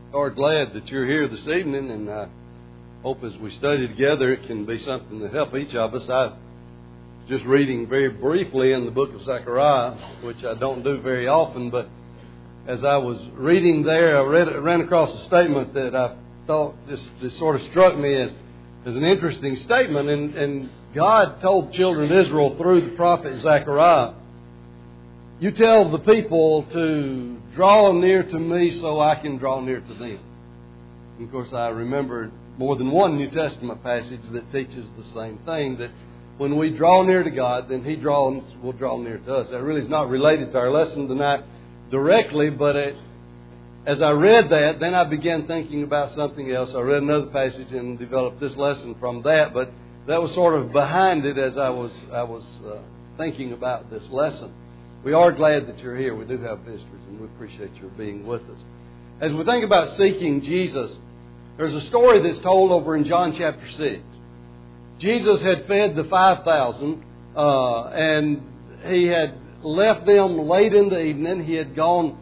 are glad that you're here this evening, and I hope as we study together it can be something to help each of us. I'm just reading very briefly in the book of Zechariah, which I don't do very often, but as I was reading there, I ran across a statement that I thought this sort of struck me as an interesting statement, and God told children of Israel through the prophet Zechariah, "You tell the people to draw near to me so I can draw near to them." And of course, I remembered more than one New Testament passage that teaches the same thing, that when we draw near to God, then He will draw near to us. That really is not related to our lesson tonight directly, but as I read that, then I began thinking about something else. I read another passage and developed this lesson from that, but that was sort of behind it as I was thinking about this lesson. We are glad that you're here. We do have visitors, and we appreciate your being with us. As we think about seeking Jesus, there's a story that's told over in John chapter 6. Jesus had fed the 5,000, and He had left them late in the evening. He had gone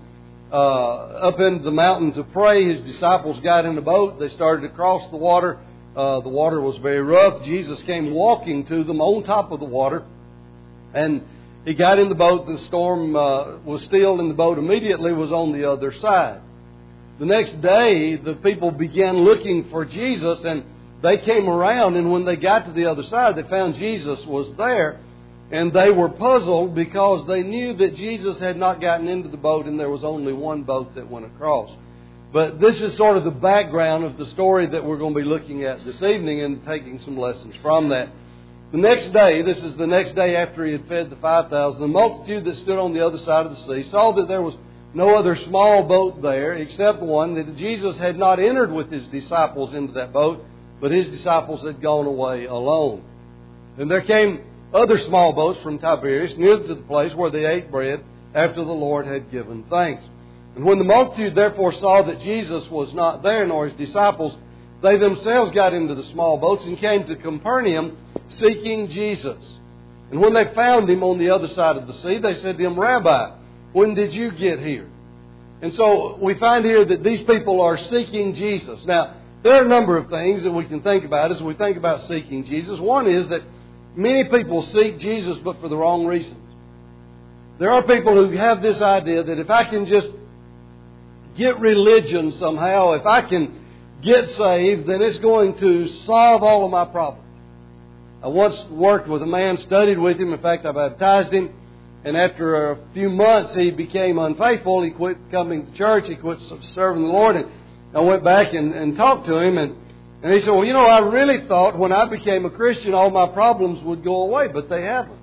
up into the mountain to pray. His disciples got in the boat. They started to cross the water. The water was very rough. Jesus came walking to them on top of the water, and He got in the boat. The storm was still, and the boat immediately was on the other side. The next day, the people began looking for Jesus, and they came around, and when they got to the other side, they found Jesus was there. And they were puzzled because they knew that Jesus had not gotten into the boat, and there was only one boat that went across. But this is sort of the background of the story that we're going to be looking at this evening and taking some lessons from that. The next day, this is the next day after He had fed the 5,000, the multitude that stood on the other side of the sea saw that there was no other small boat there except one, that Jesus had not entered with His disciples into that boat, but His disciples had gone away alone. And there came other small boats from Tiberias near to the place where they ate bread after the Lord had given thanks. And when the multitude therefore saw that Jesus was not there, nor His disciples, they themselves got into the small boats and came to Capernaum seeking Jesus. And when they found Him on the other side of the sea, they said to Him, "Rabbi, when did you get here?" And so we find here that these people are seeking Jesus. Now, there are a number of things that we can think about as we think about seeking Jesus. One is that many people seek Jesus, but for the wrong reasons. There are people who have this idea that if I can just get religion somehow, if I can get saved, then it's going to solve all of my problems. I once worked with a man, studied with him. In fact, I baptized him. And after a few months, he became unfaithful. He quit coming to church. He quit serving the Lord. And I went back and talked to him. And he said, "Well, I really thought when I became a Christian, all my problems would go away, but they haven't."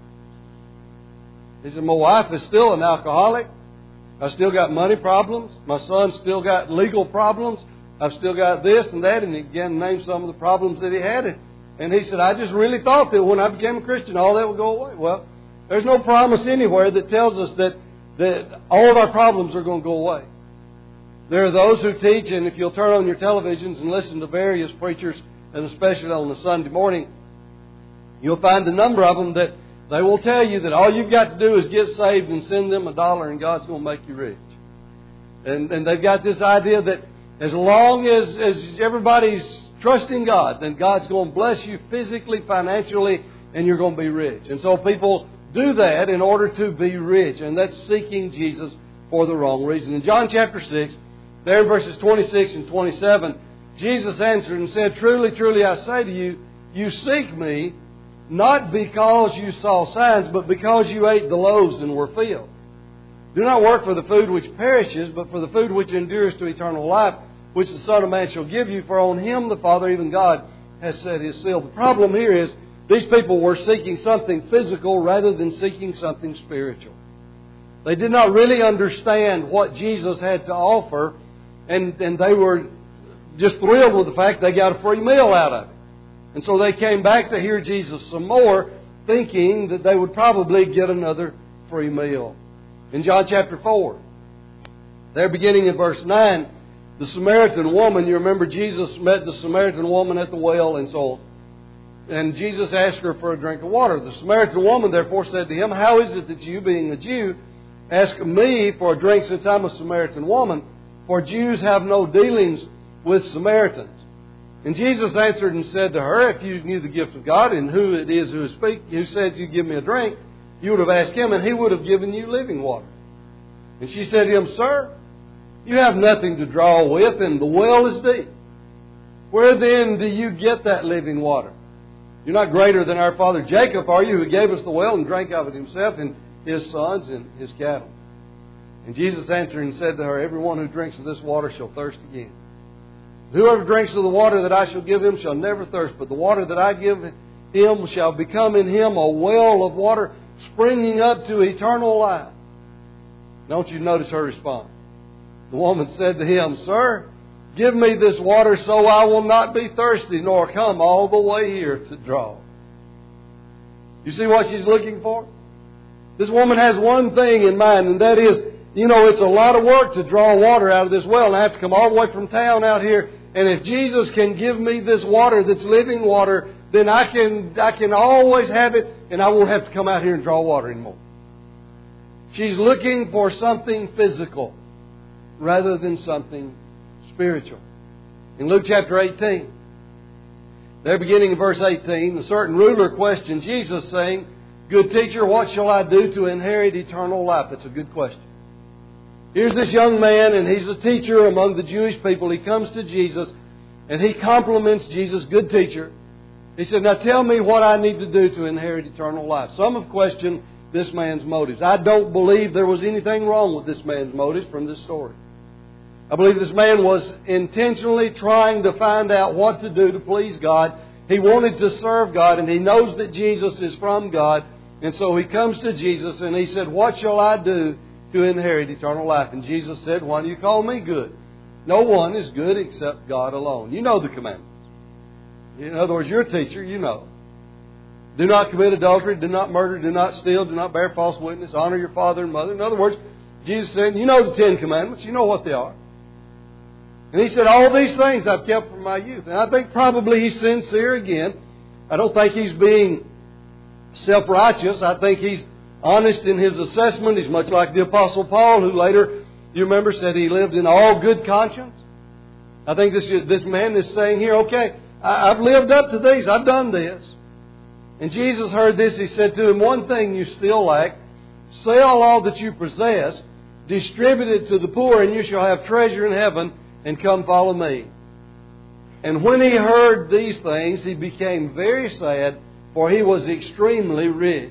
He said, "My wife is still an alcoholic. I still got money problems. My son still got legal problems. I've still got this and that." And he began to name some of the problems that he had. And he said, "I just really thought that when I became a Christian, all that would go away." Well, there's no promise anywhere that tells us that all of our problems are going to go away. There are those who teach, and if you'll turn on your televisions and listen to various preachers, and especially on the Sunday morning, you'll find a number of them that they will tell you that all you've got to do is get saved and send them $1 and God's going to make you rich. And they've got this idea that as long as everybody's trusting God, then God's going to bless you physically, financially, and you're going to be rich. And so people do that in order to be rich, and that's seeking Jesus for the wrong reason. In John chapter 6, there in verses 26 and 27, Jesus answered and said, "Truly, truly, I say to you, you seek me not because you saw signs, but because you ate the loaves and were filled. Do not work for the food which perishes, but for the food which endures to eternal life, which the Son of Man shall give you, for on Him the Father, even God, has set His seal." The problem here is these people were seeking something physical rather than seeking something spiritual. They did not really understand what Jesus had to offer, and they were just thrilled with the fact they got a free meal out of it. And so they came back to hear Jesus some more, thinking that they would probably get another free meal. In John chapter 4, there beginning in verse 9, the Samaritan woman, you remember Jesus met the Samaritan woman at the well and so on. And Jesus asked her for a drink of water. The Samaritan woman therefore said to Him, "How is it that you, being a Jew, ask me for a drink since I'm a Samaritan woman?" for Jews have no dealings with Samaritans. And Jesus answered and said to her, if you knew the gift of God and who it is who said, you give me a drink, you would have asked Him and He would have given you living water. And she said to Him, Sir, you have nothing to draw with and the well is deep. Where then do you get that living water? You're not greater than our father Jacob, are you, who gave us the well and drank of it himself and his sons and his cattle? And Jesus answered and said to her, everyone who drinks of this water shall thirst again. Whoever drinks of the water that I shall give him shall never thirst, but the water that I give him shall become in him a well of water springing up to eternal life. Don't you notice her response? The woman said to him, Sir, give me this water so I will not be thirsty, nor come all the way here to draw. You see what she's looking for? This woman has one thing in mind, and that is, it's a lot of work to draw water out of this well, and I have to come all the way from town out here. And if Jesus can give me this water that's living water, then I can always have it, and I won't have to come out here and draw water anymore. She's looking for something physical rather than something spiritual. In Luke chapter 18, there beginning in verse 18, a certain ruler questioned Jesus, saying, Good teacher, what shall I do to inherit eternal life? That's a good question. Here's this young man, and he's a teacher among the Jewish people. He comes to Jesus, and he compliments Jesus, good teacher. He said, now tell me what I need to do to inherit eternal life. Some have questioned this man's motives. I don't believe there was anything wrong with this man's motives from this story. I believe this man was intentionally trying to find out what to do to please God. He wanted to serve God, and he knows that Jesus is from God. And so he comes to Jesus, and he said, what shall I do to inherit eternal life? And Jesus said, why do you call me good? No one is good except God alone. You know the commandments. In other words, you're a teacher, you know. Do not commit adultery, do not murder, do not steal, do not bear false witness, honor your father and mother. In other words, Jesus said, you know the 10 commandments, you know what they are. And He said, all these things I've kept from my youth. And I think probably He's sincere again. I don't think He's being self-righteous. I think He's honest in His assessment. He's much like the Apostle Paul, who later, you remember, said he lived in all good conscience. I think this man is saying here, okay, I've lived up to these. I've done this. And Jesus heard this. He said to him, one thing you still lack. Sell all that you possess, distribute it to the poor, and you shall have treasure in heaven, and come follow me. And when he heard these things, he became very sad, for he was extremely rich.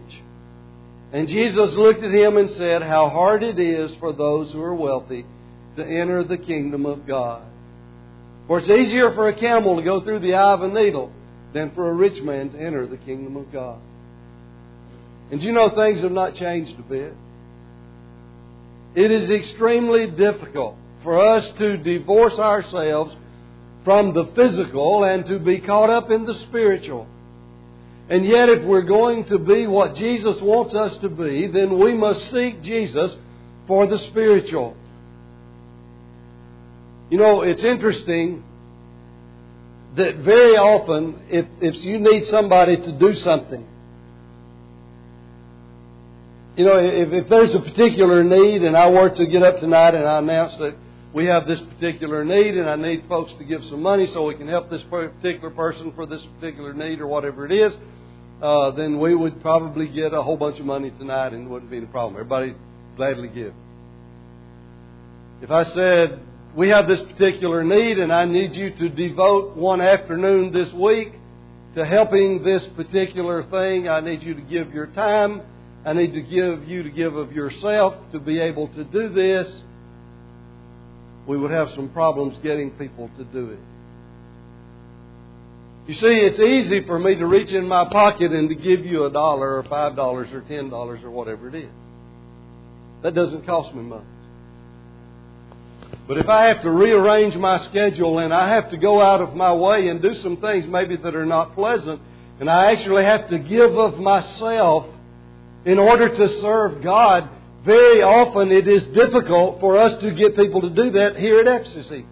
And Jesus looked at him and said, how hard it is for those who are wealthy to enter the kingdom of God. For it's easier for a camel to go through the eye of a needle than for a rich man to enter the kingdom of God. And you know, things have not changed a bit. It is extremely difficult for us to divorce ourselves from the physical and to be caught up in the spiritual. And yet, if we're going to be what Jesus wants us to be, then we must seek Jesus for the spiritual. You know, it's interesting that very often, if you need somebody to do something, you know, if there's a particular need and I were to get up tonight and I announce that we have this particular need and I need folks to give some money so we can help this particular person for this particular need or whatever it is, then we would probably get a whole bunch of money tonight and it wouldn't be any problem. Everybody gladly give. If I said, we have this particular need and I need you to devote one afternoon this week to helping this particular thing, I need you to give your time, I need to give of yourself to be able to do this, we would have some problems getting people to do it. You see, it's easy for me to reach in my pocket and to give you $1 or $5 or $10 or whatever it is. That doesn't cost me much. But if I have to rearrange my schedule and I have to go out of my way and do some things maybe that are not pleasant, and I actually have to give of myself in order to serve God, very often it is difficult for us to get people to do that here at FCC.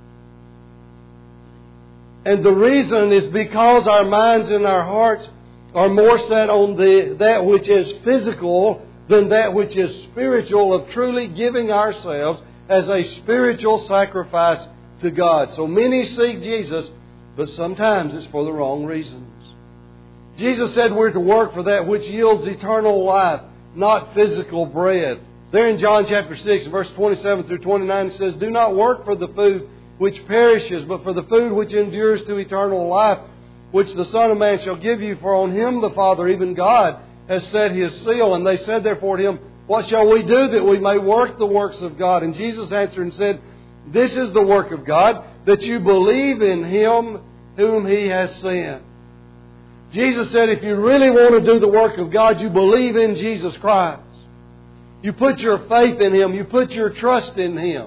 And the reason is because our minds and our hearts are more set on that which is physical than that which is spiritual, of truly giving ourselves as a spiritual sacrifice to God. So many seek Jesus, but sometimes it's for the wrong reasons. Jesus said we're to work for that which yields eternal life, not physical bread. There in John chapter 6, verse 27 through 29, it says, "Do not work for the food which perishes, but for the food which endures to eternal life, which the Son of Man shall give you, for on Him the Father, even God, has set His seal." And they said therefore to Him, "What shall we do that we may work the works of God?" And Jesus answered and said, "This is the work of God, that you believe in Him whom He has sent." Jesus said if you really want to do the work of God, you believe in Jesus Christ. You put your faith in Him. You put your trust in Him.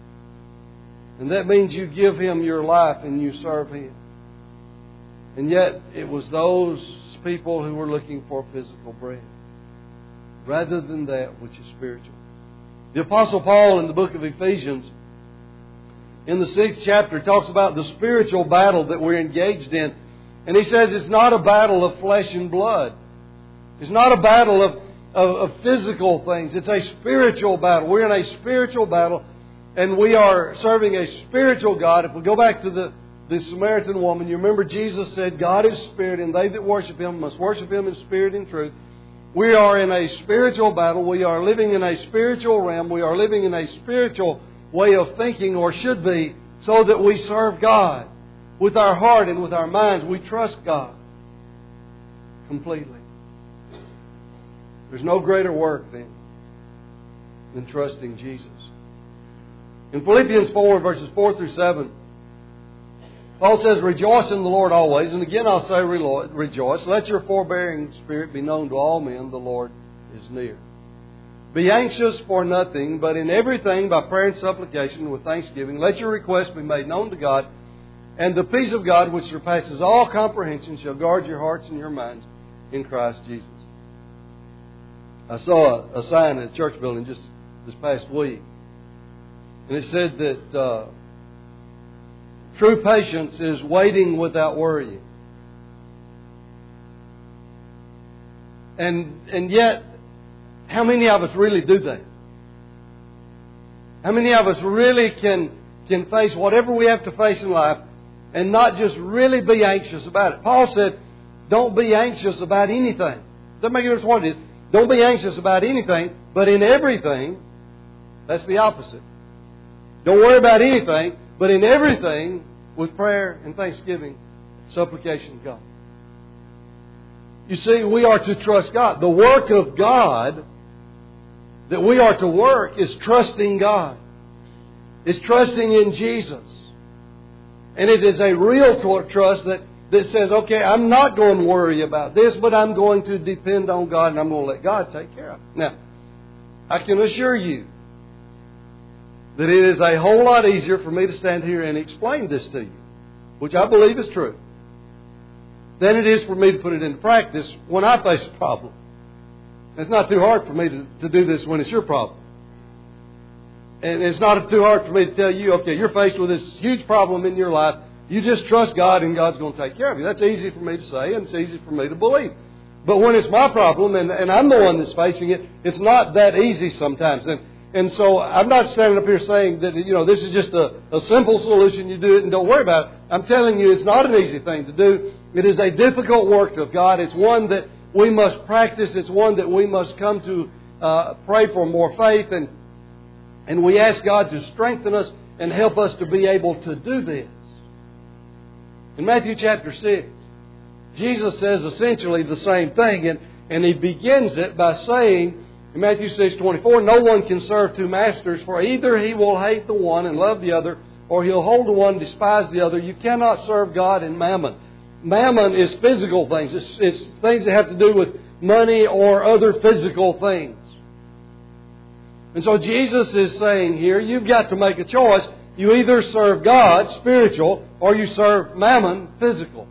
And that means you give Him your life and you serve Him. And yet it was those people who were looking for physical bread rather than that which is spiritual. The Apostle Paul in the book of Ephesians, in the 6th chapter, talks about the spiritual battle that we're engaged in. And he says it's not a battle of flesh and blood. It's not a battle of physical things. It's a spiritual battle. We're in a spiritual battle, and we are serving a spiritual God. If we go back to the Samaritan woman, you remember Jesus said, "God is spirit, and they that worship Him must worship Him in spirit and truth." We are in a spiritual battle. We are living in a spiritual realm. We are living in a spiritual way of thinking, or should be, so that we serve God. With our heart and with our minds, we trust God completely. There's no greater work then than trusting Jesus. In Philippians 4, verses 4 through 7, Paul says, "Rejoice in the Lord always." And again I'll say rejoice. "Let your forbearing spirit be known to all men. The Lord is near. Be anxious for nothing, but in everything by prayer and supplication with thanksgiving, let your requests be made known to God. And the peace of God, which surpasses all comprehension, shall guard your hearts and your minds in Christ Jesus." I saw a sign at a church building just this past week. And it said that true patience is waiting without worrying. And yet, how many of us really do that? How many of us really can face whatever we have to face in life and not just really be anxious about it? Paul said, don't be anxious about anything. Doesn't make a difference what it is. Don't be anxious about anything, but in everything, that's the opposite. Don't worry about anything, but in everything, with prayer and thanksgiving, supplication to God. You see, we are to trust God. The work of God that we are to work is trusting God. It's trusting in Jesus. And it is a real trust that says, okay, I'm not going to worry about this, but I'm going to depend on God and I'm going to let God take care of it. Now, I can assure you that it is a whole lot easier for me to stand here and explain this to you, which I believe is true, than it is for me to put it into practice when I face a problem. It's not too hard for me to do this when it's your problem. And it's not too hard for me to tell you, okay, you're faced with this huge problem in your life. You just trust God and God's going to take care of you. That's easy for me to say and it's easy for me to believe. But when it's my problem and I'm the one that's facing it, it's not that easy sometimes. And so I'm not standing up here saying that, this is just a simple solution. You do it and don't worry about it. I'm telling you it's not an easy thing to do. It is a difficult work of God. It's one that we must practice. It's one that we must come to pray for more faith. And we ask God to strengthen us and help us to be able to do this. In Matthew chapter 6, Jesus says essentially the same thing. And He begins it by saying, in Matthew 6:24, "No one can serve two masters, for either he will hate the one and love the other, or he'll hold the one and despise the other. You cannot serve God and mammon." Mammon is physical things. It's things that have to do with money or other physical things. And so Jesus is saying here, you've got to make a choice. You either serve God, spiritual, or you serve mammon, physical.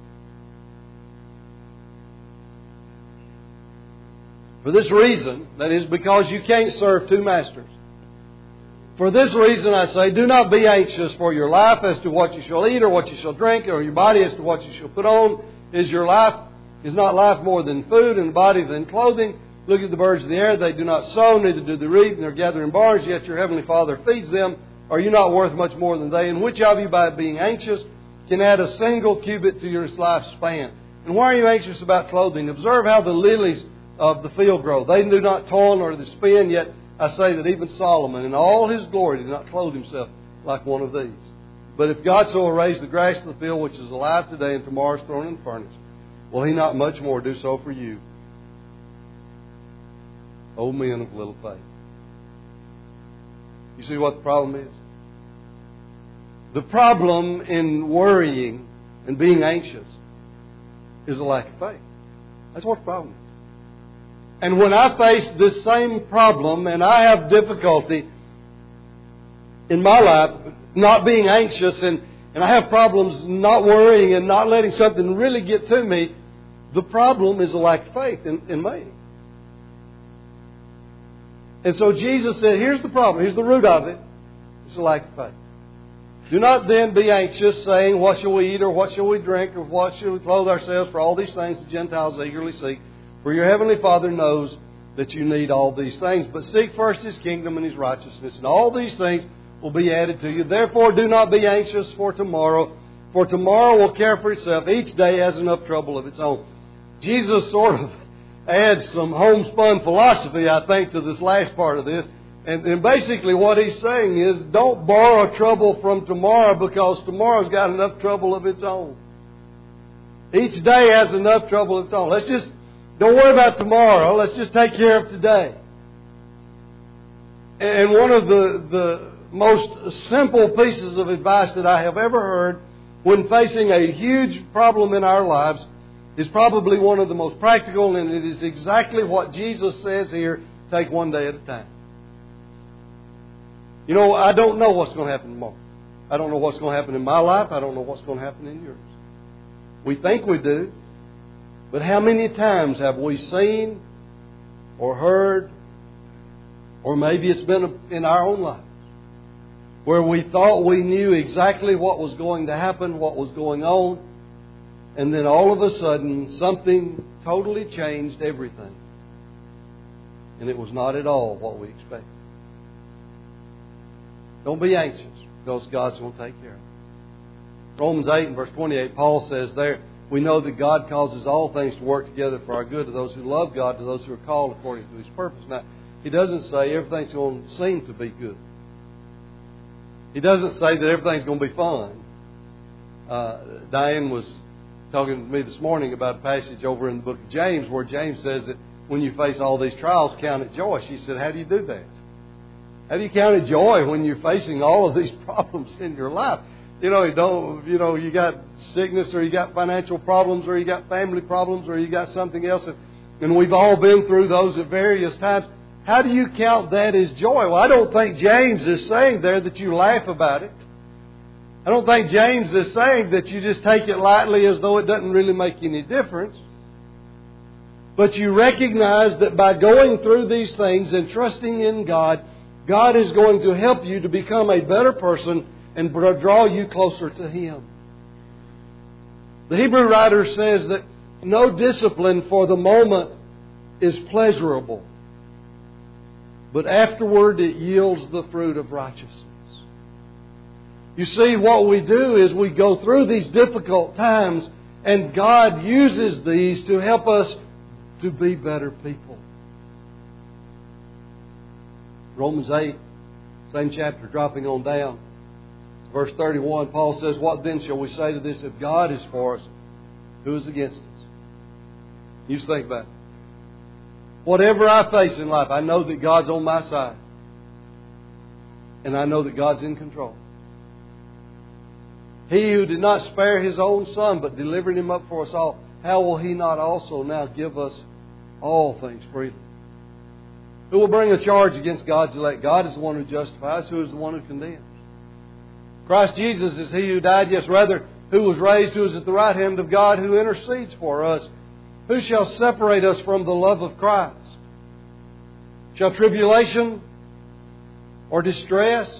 For this reason, that is because you can't serve two masters. For this reason, I say, do not be anxious for your life as to what you shall eat or what you shall drink, or your body as to what you shall put on. Is not life more than food and body than clothing? Look at the birds of the air. They do not sow, neither do they reap, nor gather in barns, yet your heavenly Father feeds them. Are you not worth much more than they? And which of you, by being anxious, can add a single cubit to your lifespan? And why are you anxious about clothing? Observe how the lilies of the field grow. They do not toil nor do they spin, yet I say that even Solomon in all his glory did not clothe himself like one of these. But if God so arrays the grass of the field, which is alive today and tomorrow is thrown in the furnace, will He not much more do so for you, O men of little faith? You see what the problem is? The problem in worrying and being anxious is a lack of faith. That's what the problem is. And when I face this same problem and I have difficulty in my life not being anxious and I have problems not worrying and not letting something really get to me, the problem is a lack of faith in me. And so Jesus said, here's the problem, here's the root of it. It's a lack of faith. Do not then be anxious, saying, what shall we eat, or what shall we drink, or what shall we clothe ourselves? For all these things the Gentiles eagerly seek. For your heavenly Father knows that you need all these things. But seek first His kingdom and His righteousness, and all these things will be added to you. Therefore do not be anxious for tomorrow will care for itself. Each day has enough trouble of its own. Jesus sort of adds some homespun philosophy, I think, to this last part of this. And basically what He's saying is, don't borrow trouble from tomorrow, because tomorrow's got enough trouble of its own. Each day has enough trouble of its own. Don't worry about tomorrow. Let's just take care of today. And one of the most simple pieces of advice that I have ever heard when facing a huge problem in our lives is probably one of the most practical, and it is exactly what Jesus says here, take one day at a time. You know, I don't know what's going to happen tomorrow. I don't know what's going to happen in my life. I don't know what's going to happen in yours. We think we do. But how many times have we seen or heard, or maybe it's been in our own lives, where we thought we knew exactly what was going to happen, what was going on, and then all of a sudden something totally changed everything. And it was not at all what we expected. Don't be anxious, because God's going to take care of it. Romans 8 and verse 28, Paul says there, we know that God causes all things to work together for our good, to those who love God, to those who are called according to His purpose. Now, He doesn't say everything's going to seem to be good. He doesn't say that everything's going to be fun. Diane was talking to me this morning about a passage over in the book of James, where James says that when you face all these trials, count it joy. She said, how do you do that? How do you count it joy when you're facing all of these problems in your life? You got sickness, or you got financial problems, or you got family problems, or you got something else. And we've all been through those at various times. How do you count that as joy? Well, I don't think James is saying there that you laugh about it. I don't think James is saying that you just take it lightly as though it doesn't really make any difference. But you recognize that by going through these things and trusting in God, God is going to help you to become a better person and draw you closer to Him. The Hebrew writer says that no discipline for the moment is pleasurable, but afterward it yields the fruit of righteousness. You see, what we do is we go through these difficult times, and God uses these to help us to be better people. Romans 8, same chapter, dropping on down. Verse 31, Paul says, what then shall we say to this? If God is for us, who is against us? You just think about it. Whatever I face in life, I know that God's on my side. And I know that God's in control. He who did not spare His own Son, but delivered Him up for us all, how will He not also now give us all things freely? Who will bring a charge against God's elect? God is the one who justifies. Who is the one who condemns? Christ Jesus is He who died, yes, rather, who was raised, who is at the right hand of God, who intercedes for us. Who shall separate us from the love of Christ? Shall tribulation, or distress,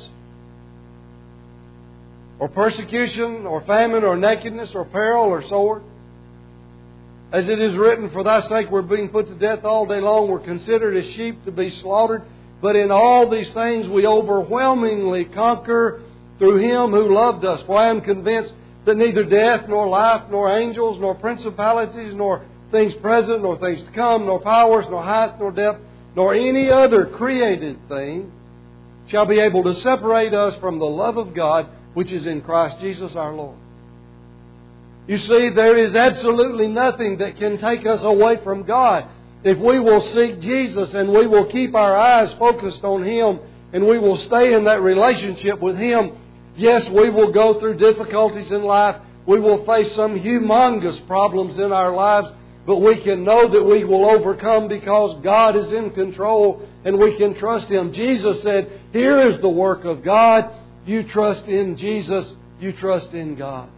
or persecution, or famine, or nakedness, or peril, or sword? As it is written, for thy sake we're being put to death all day long. We're considered as sheep to be slaughtered. But in all these things we overwhelmingly conquer through Him who loved us. For I am convinced that neither death, nor life, nor angels, nor principalities, nor things present, nor things to come, nor powers, nor height, nor depth, nor any other created thing shall be able to separate us from the love of God which is in Christ Jesus our Lord. You see, there is absolutely nothing that can take us away from God. If we will seek Jesus and we will keep our eyes focused on Him and we will stay in that relationship with Him, yes, we will go through difficulties in life. We will face some humongous problems in our lives, but we can know that we will overcome because God is in control and we can trust Him. Jesus said, here is the work of God. You trust in Jesus. You trust in God.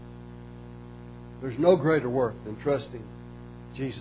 There's no greater work than trusting Jesus.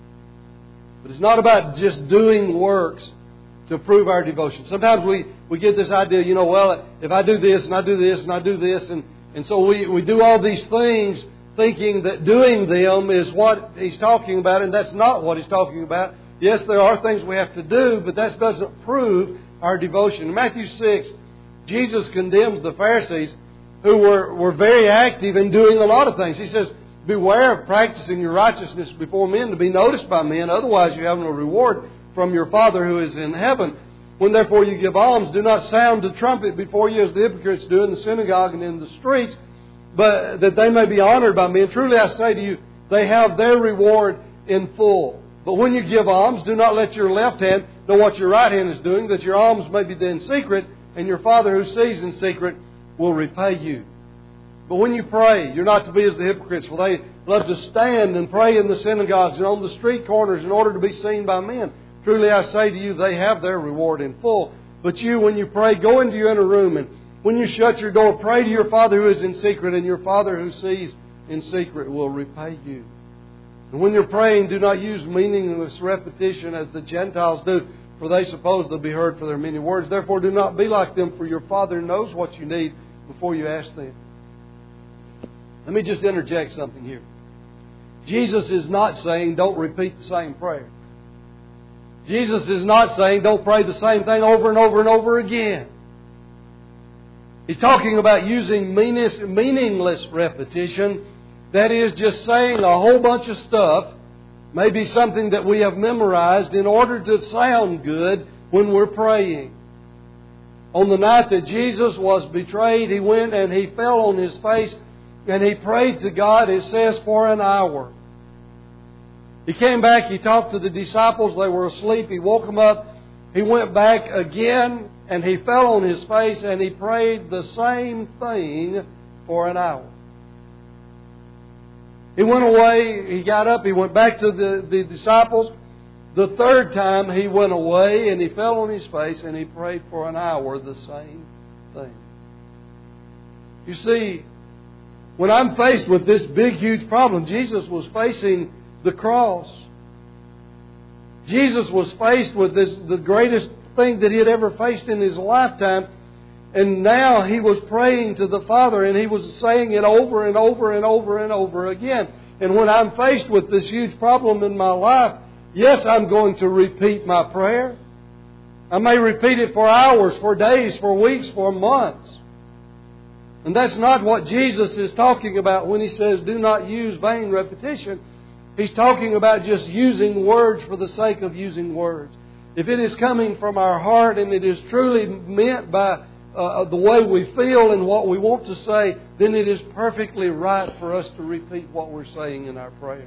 But it's not about just doing works to prove our devotion. Sometimes we get this idea, well, if I do this and I do this and I do this, and so we do all these things thinking that doing them is what He's talking about, and that's not what He's talking about. Yes, there are things we have to do, but that doesn't prove our devotion. In Matthew 6, Jesus condemns the Pharisees who were very active in doing a lot of things. He says, beware of practicing your righteousness before men to be noticed by men. Otherwise you have no reward from your Father who is in heaven. When therefore you give alms, do not sound the trumpet before you as the hypocrites do in the synagogue and in the streets, but that they may be honored by men. Truly I say to you, they have their reward in full. But when you give alms, do not let your left hand know what your right hand is doing, that your alms may be done in secret, and your Father who sees in secret will repay you. But when you pray, you're not to be as the hypocrites, for they love to stand and pray in the synagogues and on the street corners in order to be seen by men. Truly I say to you, they have their reward in full. But you, when you pray, go into your inner room, and when you shut your door, pray to your Father who is in secret, and your Father who sees in secret will repay you. And when you're praying, do not use meaningless repetition as the Gentiles do, for they suppose they'll be heard for their many words. Therefore do not be like them, for your Father knows what you need before you ask them. Let me just interject something here. Jesus is not saying don't repeat the same prayer. Jesus is not saying don't pray the same thing over and over and over again. He's talking about using meaningless repetition. That is, just saying a whole bunch of stuff, maybe something that we have memorized, in order to sound good when we're praying. On the night that Jesus was betrayed, He went and He fell on His face and He prayed to God, it says, for an hour. He came back, He talked to the disciples, they were asleep, He woke them up, He went back again and He fell on His face and He prayed the same thing for an hour. He went away, He got up, He went back to the disciples. The third time He went away and He fell on His face and He prayed for an hour the same thing. You see, when I'm faced with this big, huge problem, Jesus was facing the cross. Jesus was faced with the greatest thing that He had ever faced in His lifetime. And now He was praying to the Father, and He was saying it over and over and over and over again. And when I'm faced with this huge problem in my life, yes, I'm going to repeat my prayer. I may repeat it for hours, for days, for weeks, for months. And that's not what Jesus is talking about when He says do not use vain repetition. He's talking about just using words for the sake of using words. If it is coming from our heart and it is truly meant by the way we feel and what we want to say, then it is perfectly right for us to repeat what we're saying in our prayers.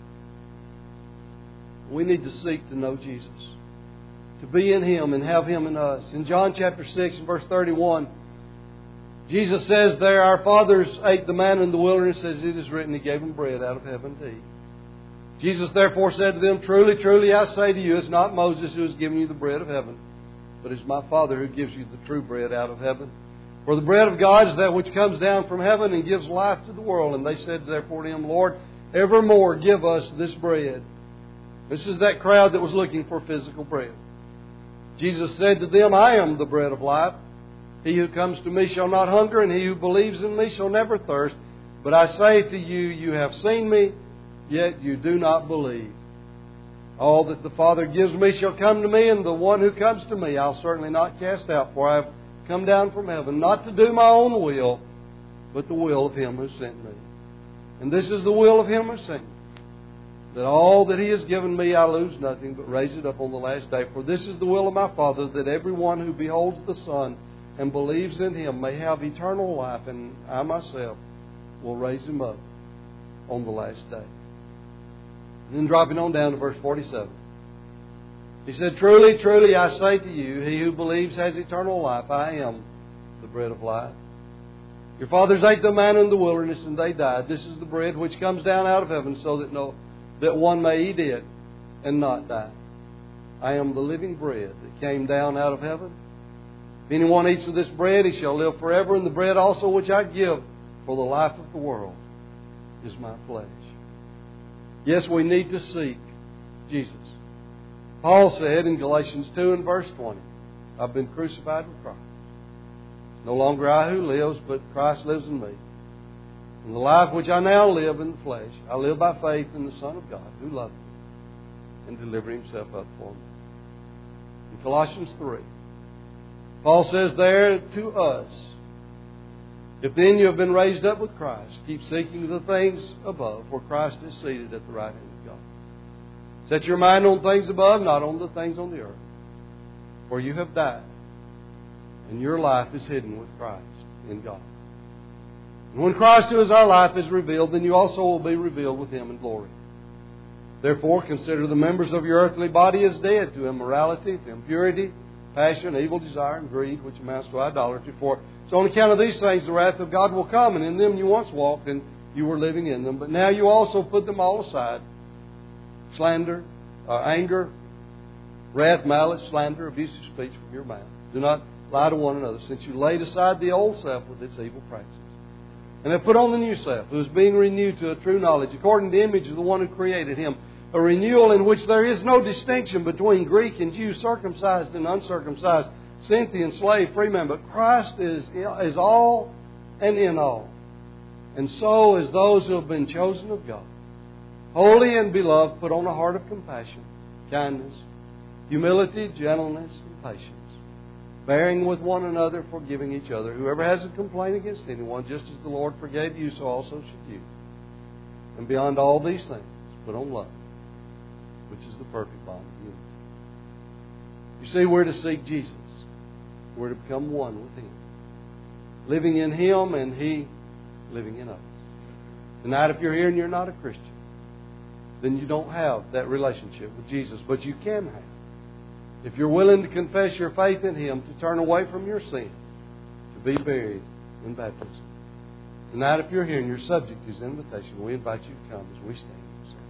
We need to seek to know Jesus, to be in Him and have Him in us. In John chapter 6 and verse 31, Jesus says there, our fathers ate the manna in the wilderness, as it is written, He gave them bread out of heaven to eat. Jesus therefore said to them, truly, truly, I say to you, it's not Moses who has given you the bread of heaven, but it's my Father who gives you the true bread out of heaven. For the bread of God is that which comes down from heaven and gives life to the world. And they said therefore to Him, Lord, evermore give us this bread. This is that crowd that was looking for physical bread. Jesus said to them, I am the bread of life. He who comes to me shall not hunger, and he who believes in me shall never thirst. But I say to you, you have seen me, yet you do not believe. All that the Father gives me shall come to me, and the one who comes to me I'll certainly not cast out, for I have come down from heaven, not to do my own will, but the will of Him who sent me. And this is the will of Him who sent me, that all that He has given me I lose nothing, but raise it up on the last day. For this is the will of my Father, that everyone who beholds the Son and believes in Him may have eternal life, and I myself will raise him up on the last day. And then dropping on down to verse 47. He said, Truly, truly, I say to you, he who believes has eternal life. I am the bread of life. Your fathers ate the manna in the wilderness, and they died. This is the bread which comes down out of heaven, so that one may eat it and not die. I am the living bread that came down out of heaven. If anyone eats of this bread, he shall live forever, and the bread also which I give for the life of the world is my flesh. Yes, we need to seek Jesus. Paul said in Galatians 2 and verse 20, I've been crucified with Christ. It's no longer I who lives, but Christ lives in me. In the life which I now live in the flesh, I live by faith in the Son of God, who loved me and delivered Himself up for me. In Colossians 3, Paul says there to us, if then you have been raised up with Christ, keep seeking the things above, where Christ is seated at the right hand of God. Set your mind on things above, not on the things on the earth. For you have died, and your life is hidden with Christ in God. And when Christ, who is our life, is revealed, then you also will be revealed with Him in glory. Therefore, consider the members of your earthly body as dead to immorality, to impurity, passion, evil desire, and greed, which amounts to idolatry. For so on account of these things the wrath of God will come, and in them you once walked, and you were living in them. But now you also put them all aside. Slander, anger, wrath, malice, slander, abusive speech from your mouth. Do not lie to one another, since you laid aside the old self with its evil practices, and have put on the new self, who is being renewed to a true knowledge, according to the image of the one who created him. A renewal in which there is no distinction between Greek and Jew, circumcised and uncircumcised, Scythian, slave, free man. But Christ is all and in all. And so is those who have been chosen of God. Holy and beloved, put on a heart of compassion, kindness, humility, gentleness, and patience, bearing with one another, forgiving each other. Whoever has a complaint against anyone, just as the Lord forgave you, so also should you. And beyond all these things, put on love, which is the perfect bond of unity. You see, we're to seek Jesus. We're to become one with Him, living in Him and He living in us. Tonight, if you're here and you're not a Christian, then you don't have that relationship with Jesus. But you can have. If you're willing to confess your faith in Him, to turn away from your sin, to be buried in baptism. Tonight, if you're here and you're subject to His invitation, we invite you to come as we stand.